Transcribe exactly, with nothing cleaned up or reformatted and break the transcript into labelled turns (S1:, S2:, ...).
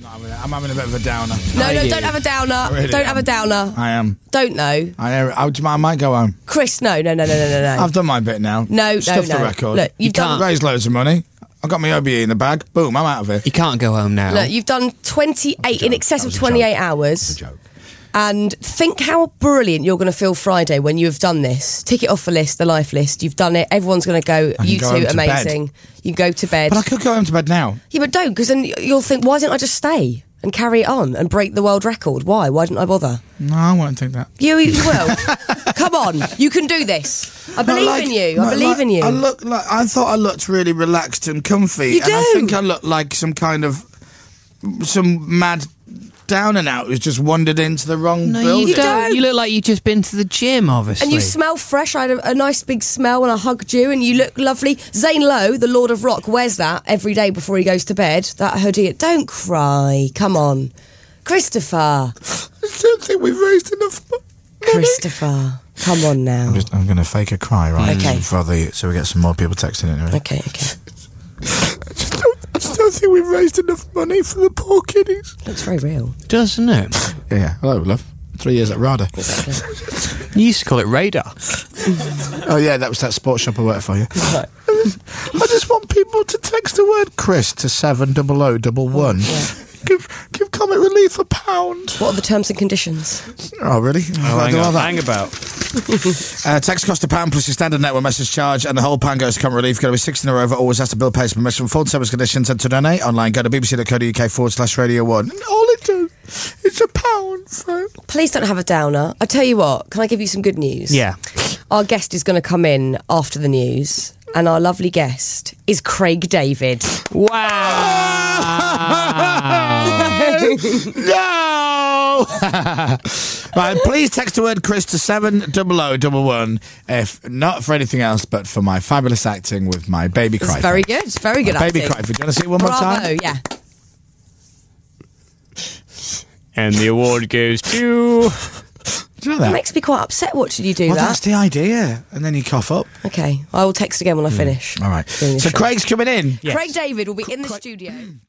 S1: I'm having a bit of a downer.
S2: No, no, don't have a downer.
S1: Really
S2: don't
S1: am.
S2: have a downer.
S1: I am.
S2: Don't know.
S1: I, I, I might go home.
S2: Chris, no, no, no, no, no, no.
S1: I've done my bit now.
S2: No, no,
S1: Stuff
S2: no.
S1: the record.
S2: Look, you've
S1: you
S2: done-
S1: raised loads of money. I've got my O B E in the bag. Boom, I'm out of here.
S3: You can't go home now.
S2: Look, you've done twenty-eight, in excess of
S1: That was a
S2: twenty-eight
S1: joke.
S2: hours.
S1: That was a joke.
S2: And think how brilliant you're going to feel Friday when you have done this. Tick it off the list, the life list. You've done it. Everyone's going to go,
S1: I can
S2: you
S1: go
S2: two,
S1: home to
S2: amazing. You go to bed.
S1: But I could go home to bed now.
S2: Yeah, but don't, because then you'll think, why didn't I just stay and carry it on and break the world record? Why? Why didn't I bother?
S1: No, I won't think that.
S2: You, you will. Come on, you can do this. I believe
S1: Like-
S2: in you. I
S1: like-
S2: believe in you.
S1: I look like I thought I looked really relaxed and comfy.
S2: You
S1: and I
S2: do.
S1: think I look like some kind of some mad down and out who's just wandered into the wrong
S3: No,
S1: building.
S3: you don't.
S2: don't.
S3: You look like you've just been to the gym, obviously.
S2: And you smell fresh. I had a, a nice big smell when I hugged you, and you look lovely. Zane Lowe, the Lord of Rock, wears that every day before he goes to bed. That hoodie. Don't cry. Come on, Christopher.
S1: I don't think we've raised enough money.
S2: Christopher, come on now.
S1: I'm, just, I'm going to fake a cry, right?
S2: Okay.
S1: For the, so we get some more people texting in. Right?
S2: Okay, okay.
S1: I, just don't, I just don't think we've raised enough money for the poor kiddies.
S2: Looks very real.
S3: Doesn't it?
S1: Yeah, yeah. Hello, love. Three years at RADA.
S3: You used to call it radar.
S1: Oh, yeah, that was that sports shop I worked for you. I just want people to text the word Chris to seven double oh double one. Give give Comic Relief a pound.
S2: What are the terms and conditions?
S1: Oh, really? Oh,
S4: hang,
S1: I
S4: on,
S1: that.
S4: hang about.
S1: Uh, text cost a pound plus your standard network message charge, and the whole pound goes to Comic Relief. Got to be sixteen or over. Always has to bill pays permission for full terms and conditions. And to donate online, go to bbc.co.uk forward slash radio one. And all it does, it's a pound for.
S2: Please don't have a downer. I tell you what, can I give you some good news?
S3: Yeah.
S2: Our guest is going to come in after the news, and our lovely guest is Craig David.
S1: No! Right, please text the word Chris to seven double oh double one, if not for anything else, but for my fabulous acting with my baby cry.
S2: It's very
S1: face.
S2: good. It's very good
S1: My baby
S2: acting.
S1: cry. Do you want to see it one more
S2: Bravo,
S1: time?
S2: yeah.
S3: And the award goes to...
S1: Do you know
S2: It
S1: that?
S2: makes me quite upset watching you do
S1: Well,
S2: that.
S1: that's the idea. And then you cough up.
S2: Okay, I will text again when I finish.
S1: All right.
S2: doing the
S1: So
S2: show.
S1: Craig's coming in.
S3: Yes.
S2: Craig David will be in the studio.